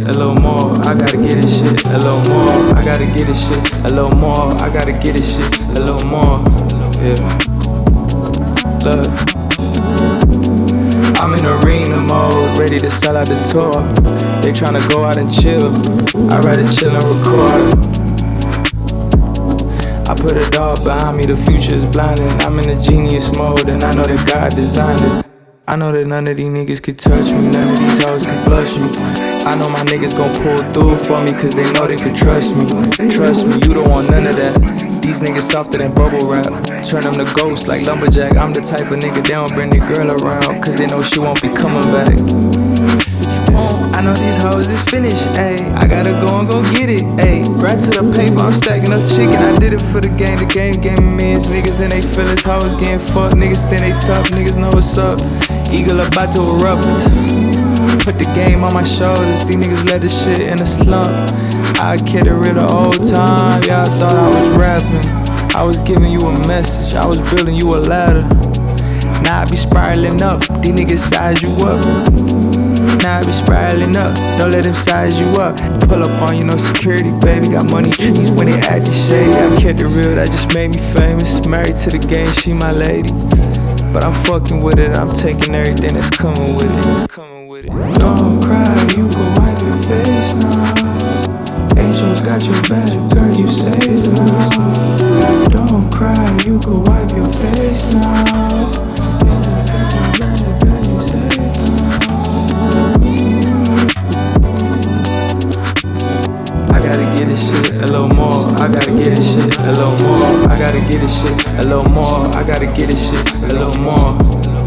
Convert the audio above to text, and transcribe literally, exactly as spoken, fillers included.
a little more. I gotta get this shit a little more. I gotta get this shit a little more. I gotta get this shit a little more. Yeah. Look, I'm in arena mode, ready to sell out the tour. They tryna go out and chill, I'd rather chill and record. I put a dog behind me, the future is blinding. I'm in a genius mode and I know that God designed it. I know that none of these niggas can touch me, none of these hoes can flush me. I know my niggas gon' pull through for me, cause they know they can trust me. Trust me, you don't want none of that. These niggas softer than bubble wrap, turn them to ghosts like lumberjack. I'm the type of nigga they don't bring their girl around, cause they know she won't be coming back. I know these hoes is finished, ayy. I gotta go and go get it, ayy. Right to the paper, I'm stacking up chicken. I did it for the game, the game gave me millions. Niggas and they feelings, hoes getting fucked. Niggas think they tough, niggas know what's up. Eagle about to erupt. Put the game on my shoulders, these niggas let the shit in a slump. I kept it real the whole time, yeah, I thought I was rapping. I was giving you a message, I was building you a ladder. Now I be spiraling up, these niggas size you up. Now I be spiraling up, don't let them size you up. Pull up on you, no security, baby. Got money trees when they act the shady. I kept it real, that just made me famous. Married to the game, she my lady. But I'm fucking with it, I'm taking everything that's coming with it. That's coming with it. Don't cry, you go wipe your face now. Angels got your back, girl, you safe now. Don't cry, you go wipe your face now. I gotta get this shit a little more. I gotta get this shit a little more. I gotta get this shit a little more. I gotta get this shit a little more.